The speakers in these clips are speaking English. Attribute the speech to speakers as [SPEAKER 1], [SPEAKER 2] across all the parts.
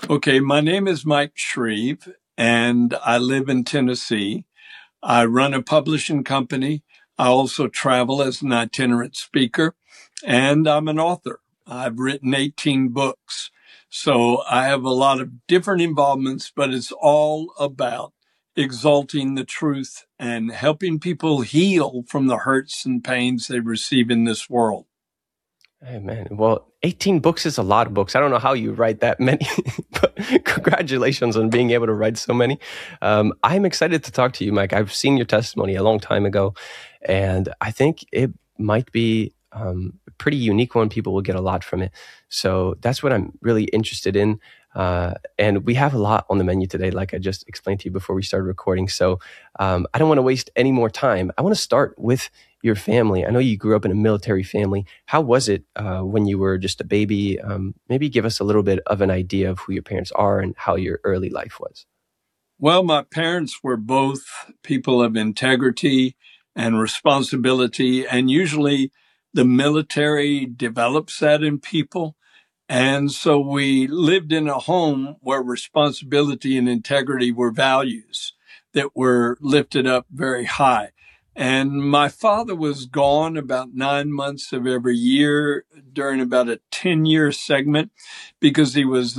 [SPEAKER 1] Okay, my name is Mike Shreve, and I live in Tennessee. I run a publishing company. I also travel as an itinerant speaker, and I'm an author. I've written 18 books. So I have a lot of different involvements, but it's all about exalting the truth and helping people heal from the hurts and pains they receive in this world.
[SPEAKER 2] Hey, man. Well, 18 books is a lot of books. I don't know how you write that many, but congratulations on being able to write so many. I'm excited to talk to you, Mike. I've seen your testimony a long time ago, and I think it might be a pretty unique one. People will get a lot from it. So that's what I'm really interested in. And we have a lot on the menu today, like I just explained to you before we started recording. So I don't want to waste any more time. I want to start with your family. I know you grew up in a military family. How was it when you were just a baby? Maybe give us a little bit of an idea of who your parents are and how your early life was.
[SPEAKER 1] Well, my parents were both people of integrity and responsibility, and usually the military develops that in people. And so we lived in a home where responsibility and integrity were values that were lifted up very high. And my father was gone about 9 months of every year during about a 10-year segment because he was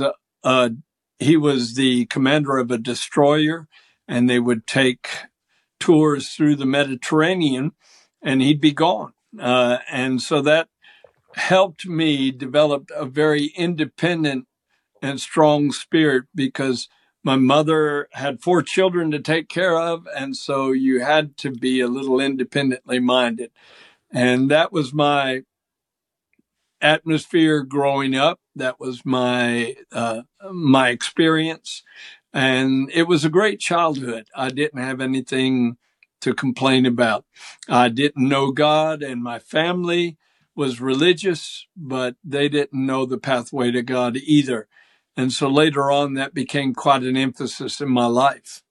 [SPEAKER 1] the commander of a destroyer, and they would take tours through the Mediterranean, and he'd be gone. And so that helped me develop a very independent and strong spirit because my mother had 4 children to take care of. And so you had to be a little independently minded. And that was my atmosphere growing up. That was my experience. And it was a great childhood. I didn't have anything to complain about. I didn't know God, and my family was religious, but they didn't know the pathway to God either. And so later on, that became quite an emphasis in my life.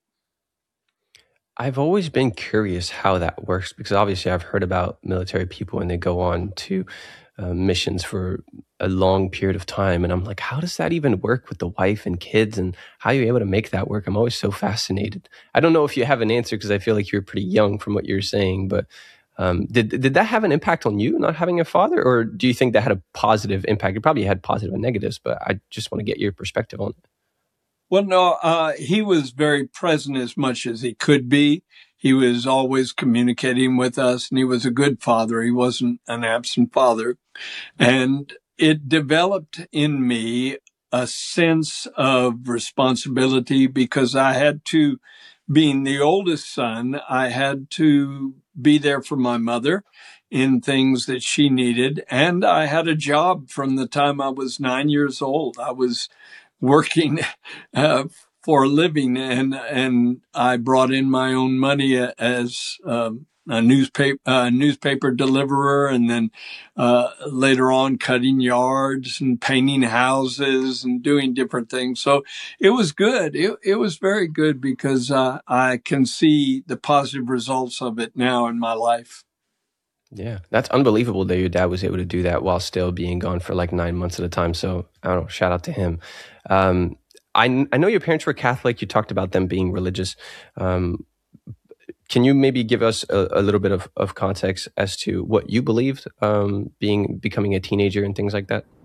[SPEAKER 2] I've always been curious how that works because obviously I've heard about military people and they go on to missions for a long period of time. And I'm like, how does that even work with the wife and kids and how are you able to make that work? I'm always so fascinated. I don't know if you have an answer because I feel like you're pretty young from what you're saying, but did that have an impact on you not having a father, or do you think that had a positive impact? It probably had positive and negatives, but I just want to get your perspective on it.
[SPEAKER 1] Well, no, he was very present as much as he could be. He was always communicating with us, and he was a good father. He wasn't an absent father. And it developed in me a sense of responsibility because I had to, being the oldest son, I had to be there for my mother in things that she needed. And I had a job from the time I was 9 years old. I was working for a living, and I brought in my own money as a newspaper deliverer, and then later on cutting yards and painting houses and doing different things. So it was good. It was very good because I can see the positive results of it now in my life.
[SPEAKER 2] Yeah, that's unbelievable that your dad was able to do that while still being gone for like 9 months at a time. So I don't know, shout out to him. I know your parents were Catholic. You talked about them being religious. Can you maybe give us a little bit of context as to what you believed, becoming a teenager and things like that?